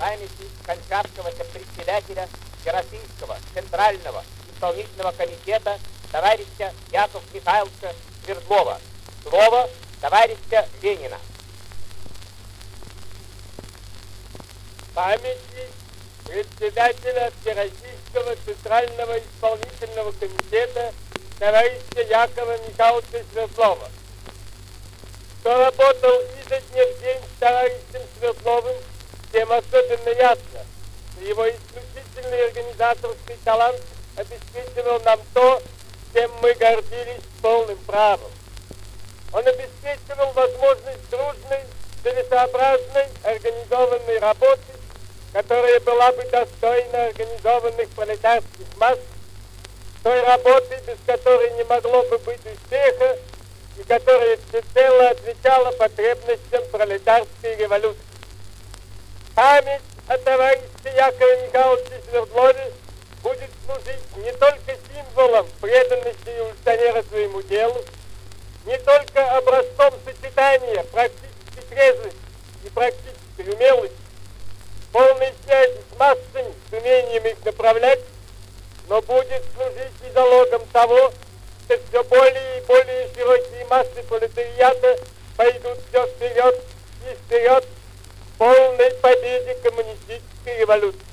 памяти скончавшегося председателя Всероссийского Центрального исполнительного комитета товарища Якова Михайловича Свердлова. Слово товарища Ленина. Памяти председателя Всероссийского Центрального исполнительного комитета товарища Якова Михайловича Свердлова, кто работал изо дня в день с товарищем Свердловым, тем особенно ясно, что его исключительный организаторский талант обеспечивал нам то, чем мы гордились полным правом. Он обеспечивал возможность дружной, целесообразной, организованной работы, которая была бы достойна организованных пролетарских масс, той работы, без которой не могло бы быть успеха, и которая всецело отвечала потребностям пролетарской революции. Память о товарище Якове Михайловиче Свердлове будет служить не только символом преданности революционера своему делу, не только образцом сочетания практической трезвости и практической умелости, полной связи с массами, с умением их направлять, но будет служить и залогом того, что все более и более широкие массы пролетариата пойдут все вперед и вперед к полной победе коммунистической революции.